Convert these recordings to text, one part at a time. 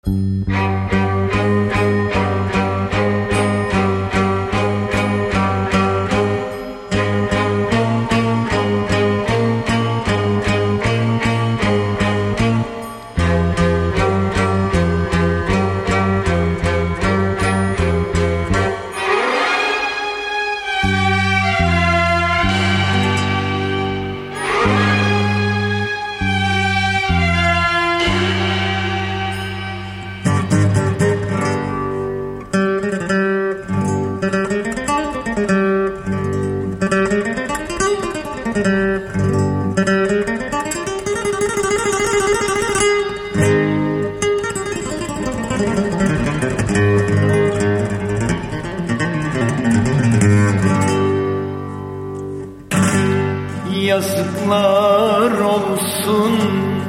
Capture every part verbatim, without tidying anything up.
Yazıklar olsun,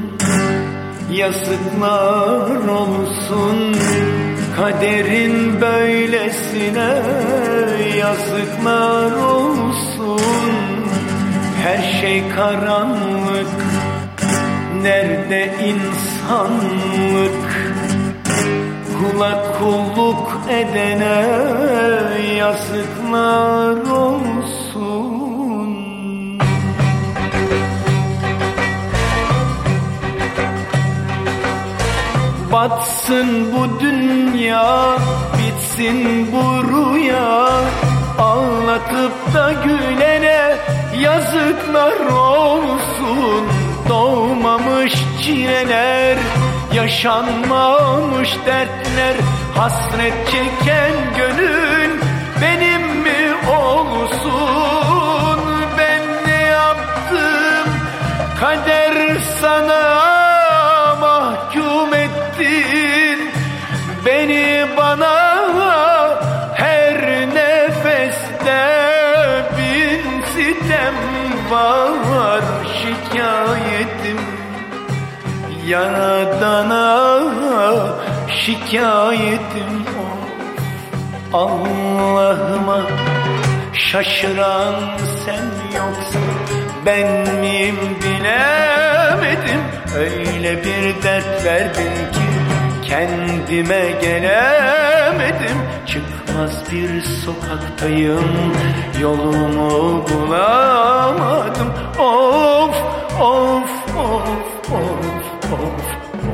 yazıklar olsun, kaderin böylesine yazıklar olsun. Her şey karanlık, nerede insanlık? Kula kulluk edene yazıklar olsun. Batsın bu dünya, bitsin bu rüya, ağlatıp da gülene yazıklar olsun. Doğmamış çileler, yaşanmamış dertler, hasret çeken gönül benim mi olsun? Ben ne yaptım, kader sana mahkum ettin beni, bana her nefeste bin sitem var. Şikayetim Yaradan'a, şikayetim o Allah'ıma. Şaşıran sen yoksa ben miyim bilemedim. Öyle bir dert verdin ki kendime gelemedim. Çıkmaz bir sokaktayım, yolumu bulamadım. Of of of of of of.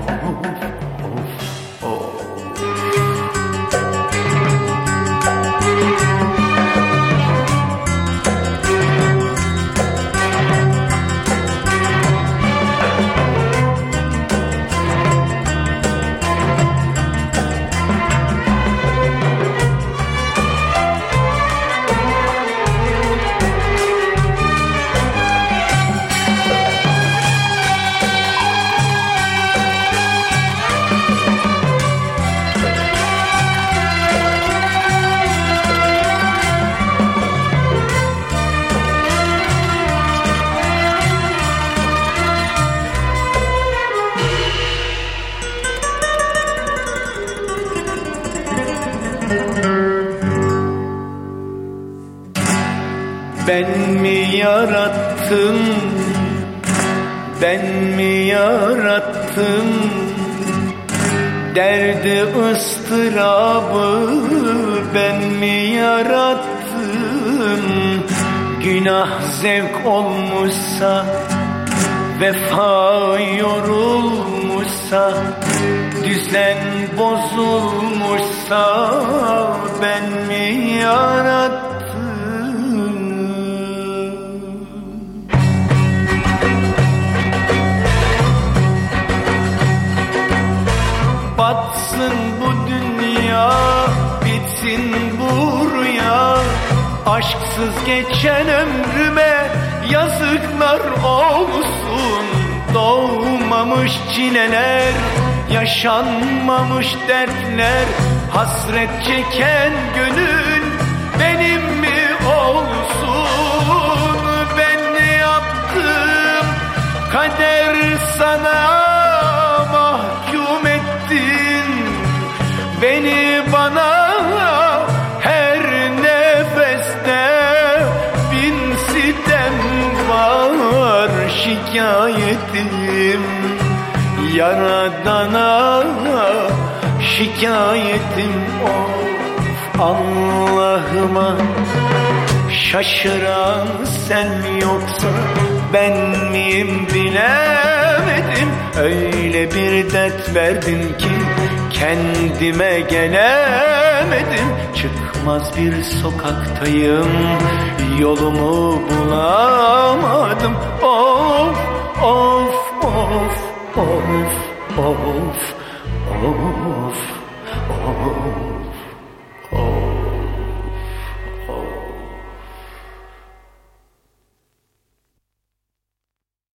Ben mi yarattım, ben mi yarattım derdi ıstırabı, ben mi yarattım? Günah zevk olmuşsa, vefa yorulmuşsa, düzen bozulmuşsa, ben mi yarattım? Batsın bu dünya, bitsin bu rüya, aşksız geçen ömrüme yazıklar olsun. Doğmamış çileler, yaşanmamış dertler, hasret çeken gönül benim mi olsun? Ben ne yaptım, kader sana mahkum ettin beni, bana her nefeste bin sitem var. Şikayetim Yaradan'a, şikayetim of Allah'ıma. Şaşıran sen yoksa ben miyim bilemedim. Öyle bir dert verdin ki kendime gelemedim. Çıkmaz bir sokaktayım, yolumu bulamadım. Of of of of of of of